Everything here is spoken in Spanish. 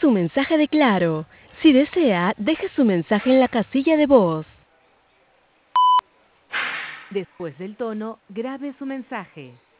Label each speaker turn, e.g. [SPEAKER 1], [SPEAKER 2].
[SPEAKER 1] su mensaje de Claro. Si desea, deje su mensaje en la casilla de voz.
[SPEAKER 2] Después del tono, grabe su mensaje.